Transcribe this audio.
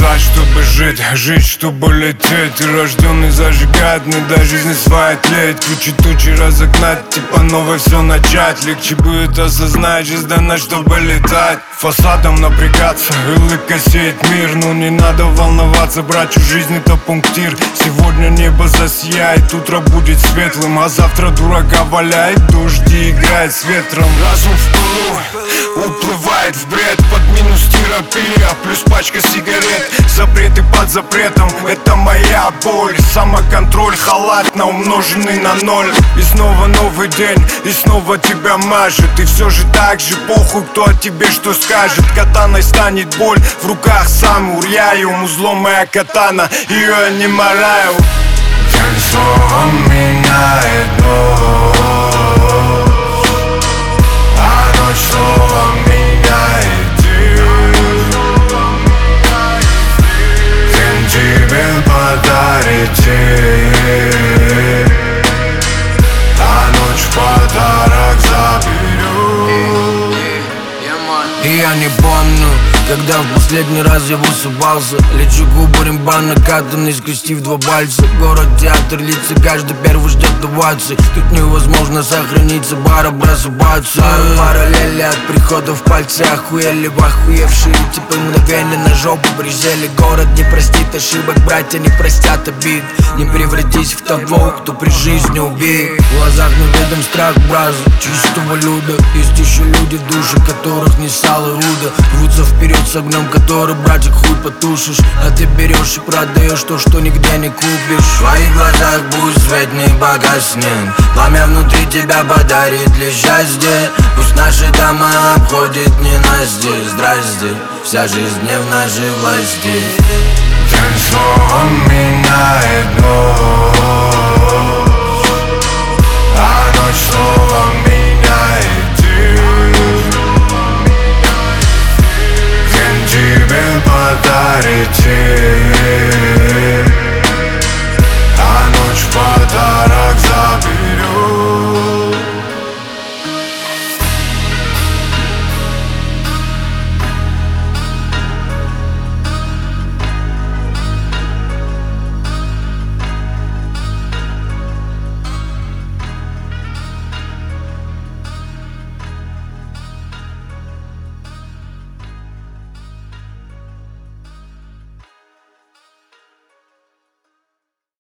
рождать, чтобы жить, жить, чтобы лететь. Ты рожденный зажигать, не дай жизни своей тлеть. Круче тучи разогнать, типа новое все начать. Легче будет осознать, жизнь дана, чтобы летать. Фасадом напрягаться, улыбка сеет мир. Но не надо волноваться, брать у жизни это пунктир. Сегодня небо засияет, утро будет светлым, а завтра дурака валяет, дожди играет с ветром. Разум в пылу уплывает в бред, под минус терапия, плюс пачка сигарет. Запреты под запретом, это моя боль. Самоконтроль халатно умноженный на ноль. И снова новый день, и снова тебя мажет. И все же так же похуй, кто о тебе что скажет. Катаной станет боль, в руках сам уряю. Узлом моя катана, ее я не мораю. День словом меняет ночь, а ночь словом меняет день. День тебе подарит день, а ночь в подарок заберет. И я не помню, когда в последний раз я высыпался. Лечу губы рембан накатанный, скрестив два пальца. Город, театр, лица, каждый первый ждет овации. Тут невозможно сохраниться, бара просыпаться. Параллели от прихода в пальцы охуели, охуевшие типа мгновенно на жопу присели. Город не простит ошибок, братья не простят обид. Не превратись в того, кто при жизни убит. В глазах неведом страх браза, чистого люда. Есть еще люди, души которых не сало руда. Рвутся вперед с огнем, который, братик, хуй потушишь. А ты берешь и продаешь то, что нигде не купишь. В твоих глазах пусть свет не погаснет, пламя внутри тебя подарит лишь счастье. Пусть наши дома обходит ненастье. Здрасте, вся жизнь не в нашей власти. День словом меняет ночь, а ночь словом меняет